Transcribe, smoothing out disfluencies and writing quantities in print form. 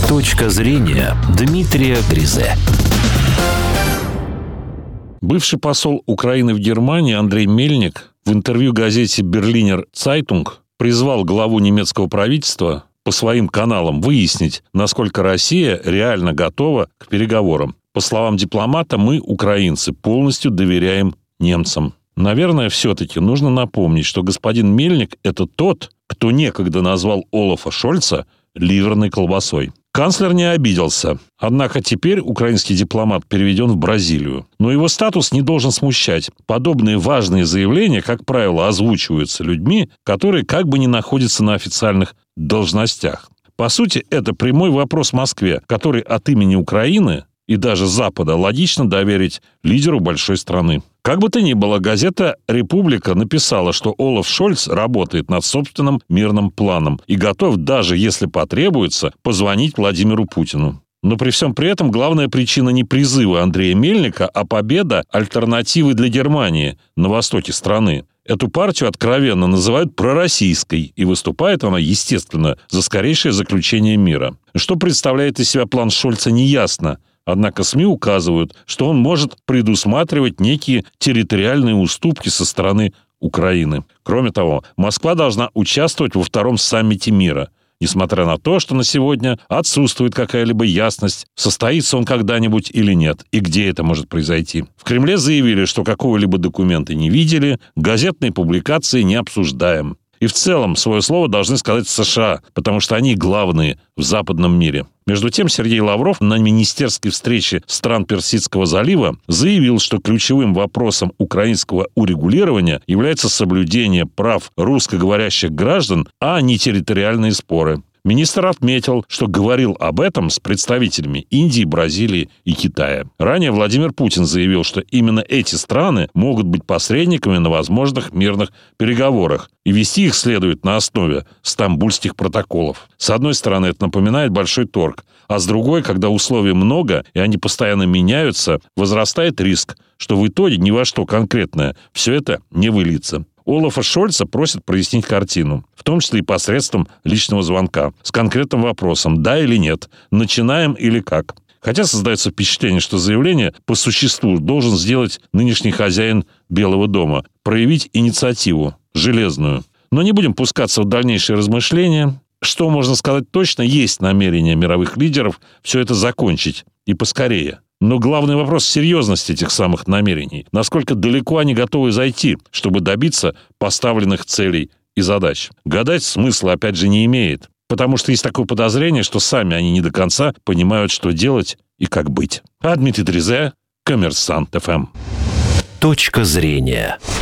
Точка зрения Дмитрия Гризе. Бывший посол Украины в Германии Андрей Мельник в интервью газете «Берлинер Цайтунг» призвал главу немецкого правительства по своим каналам выяснить, насколько Россия реально готова к переговорам. По словам дипломата, мы, украинцы, полностью доверяем немцам. Наверное, все-таки нужно напомнить, что господин Мельник – это тот, кто некогда назвал Олафа Шольца ливерной колбасой. Канцлер не обиделся. Однако теперь украинский дипломат переведен в Бразилию. Но его статус не должен смущать. Подобные важные заявления, как правило, озвучиваются людьми, которые как бы не находятся на официальных должностях. По сути, это прямой вопрос Москве, который от имени Украины и даже Запада логично доверить лидеру большой страны. Как бы то ни было, газета «Република» написала, что Олаф Шольц работает над собственным мирным планом и готов, даже если потребуется, позвонить Владимиру Путину. Но при всем при этом главная причина не призыва Андрея Мельника, а победа альтернативы для Германии на востоке страны. Эту партию откровенно называют пророссийской, и выступает она, естественно, за скорейшее заключение мира. Что представляет из себя план Шольца, неясно. Однако СМИ указывают, что он может предусматривать некие территориальные уступки со стороны Украины. Кроме того, Москва должна участвовать во втором саммите мира. Несмотря на то, что на сегодня отсутствует какая-либо ясность, состоится он когда-нибудь или нет, и где это может произойти. В Кремле заявили, что какого-либо документа не видели, газетные публикации не обсуждаем. И в целом свое слово должны сказать США, потому что они главные в западном мире. Между тем, Сергей Лавров на министерской встрече стран Персидского залива заявил, что ключевым вопросом украинского урегулирования является соблюдение прав русскоговорящих граждан, а не территориальные споры. Министр отметил, что говорил об этом с представителями Индии, Бразилии и Китая. Ранее Владимир Путин заявил, что именно эти страны могут быть посредниками на возможных мирных переговорах, и вести их следует на основе стамбульских протоколов. С одной стороны, это напоминает большой торг, а с другой, когда условий много и они постоянно меняются, возрастает риск, что в итоге ни во что конкретное все это не выльется. Олафа Шольца просят прояснить картину, в том числе и посредством личного звонка, с конкретным вопросом «да» или «нет», «начинаем» или «как». Хотя создается впечатление, что заявление по существу должен сделать нынешний хозяин Белого дома, проявить инициативу, железную. Но не будем пускаться в дальнейшие размышления. Что можно сказать точно, есть намерение мировых лидеров все это закончить, и поскорее. Но главный вопрос – серьезности этих самых намерений. Насколько далеко они готовы зайти, чтобы добиться поставленных целей и задач. Гадать смысла, опять же, не имеет. Потому что есть такое подозрение, что сами они не до конца понимают, что делать и как быть. А Дмитрий Гризе, Коммерсант ФМ. Точка зрения.